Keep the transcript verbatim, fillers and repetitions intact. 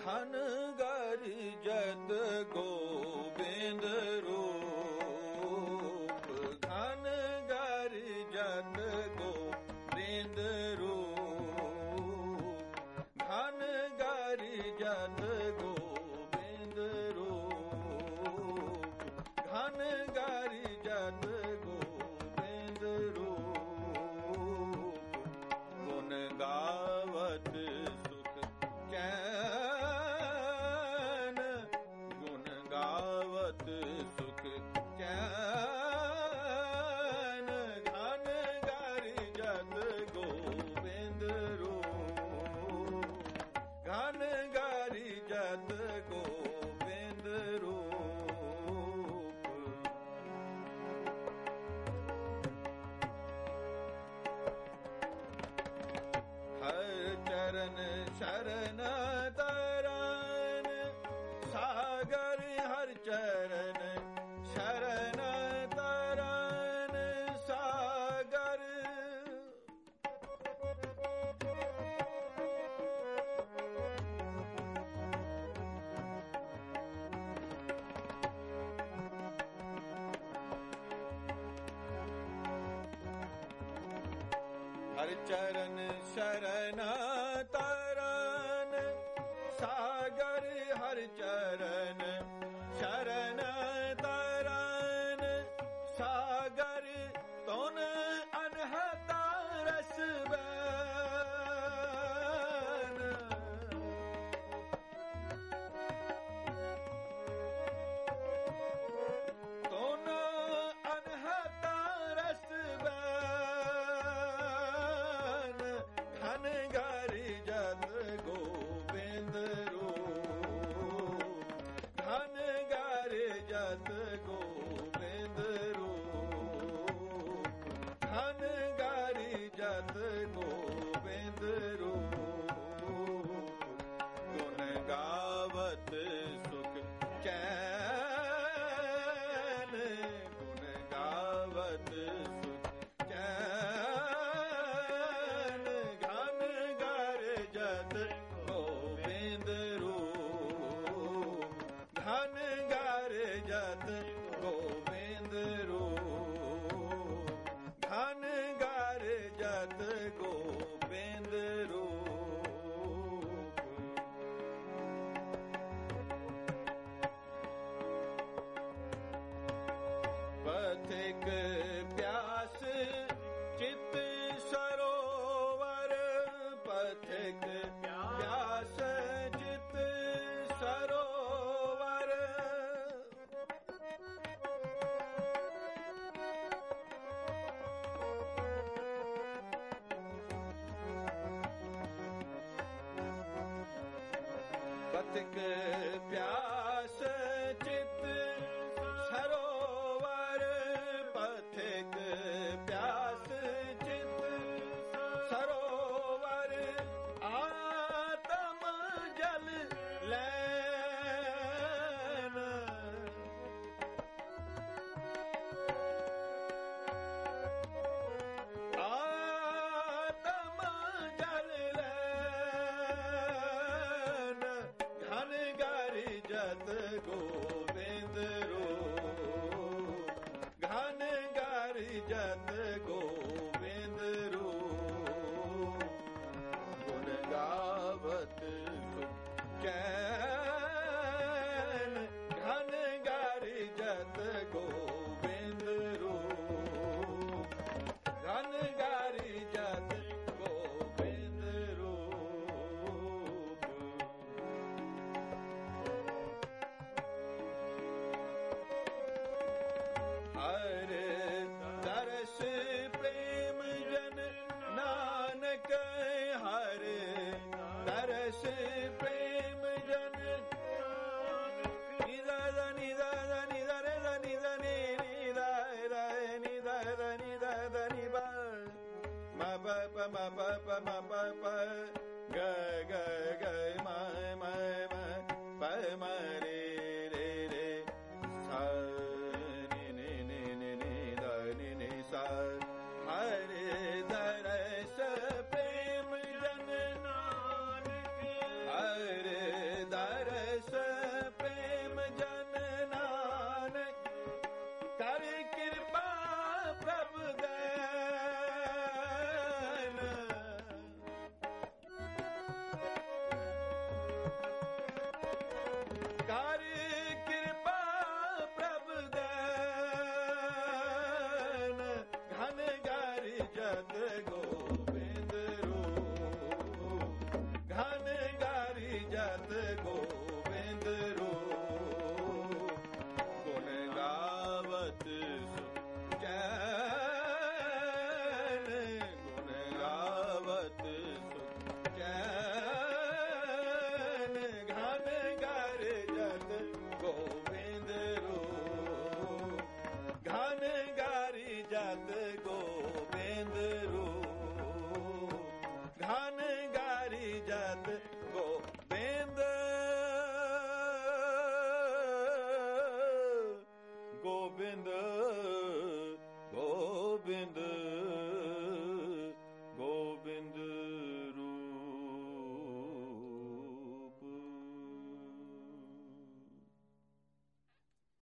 घन गरिजत गोविंद रूप, घन गरिजत गोविंद रूप, घन गरिजत गोविंद रूप, घन गरिजत गोविंद रूप। गुण गावत सुख चैन, गुण गावत सुख चैन, घन गरिजत गोविंद रूप, घन गरिजत गोविंद रूप। हर चरण शरण तरन सागर, हर चरण शरण तरन सागर। हर चरण शरण तरन सागर, हर चरण शरण तरन सागर। तोन अनहता रस बैन, तोन अनहता रस बैन, घन गरिजत गोविंद रूप, घन गरिजत गोविंद रूप, घन गरिजत गोविंद रूप। गुण गावत सुख चैन, गुण गावत सुख चैन, घन गरिजत गोविंद रूप, घन गरिजत गोविंद रूप, घन गरिजत गोविंद रूप। पथिक प्यास चित सरोवर, पथिक प्यास चित सरोवर। पथिक प्यास चित सरोवर, पथिक प्यास चित सरोवर। आत्म जल लैन, आत्म जल लैन, घन गरिजत गोविंद रूप, घन गरिजत गोविंद रूप। गुण गावत सुख चैन, घन गरिजत गोविंद रूप, घन गरिजत गोविंद रूप। जत